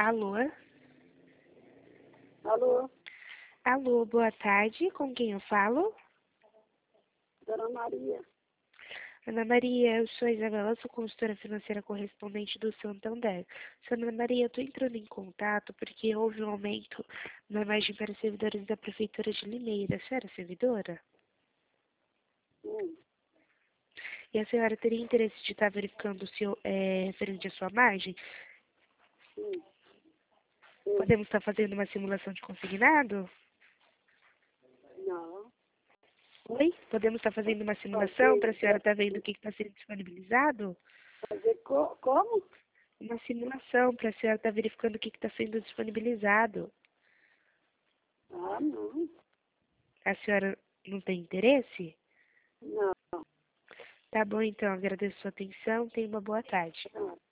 Alô? Alô, Alô, boa tarde. Com quem eu falo? Dona Maria. Ana Maria, eu sou a Isabela, sou consultora financeira correspondente do Santander. Ana Maria, eu estou entrando em contato porque houve um aumento na margem para servidores da Prefeitura de Limeira. A senhora é servidora? E a senhora teria interesse de estar verificando se referente à sua margem? Sim. Podemos estar fazendo uma simulação de consignado? Não. Oi? Podemos estar fazendo uma simulação para a senhora estar vendo o que está sendo disponibilizado? Fazer como? Uma simulação para a senhora estar verificando o que está sendo disponibilizado. Ah, não. A senhora não tem interesse? Não. Tá bom, então. Agradeço a sua atenção. Tenha uma boa tarde. Não.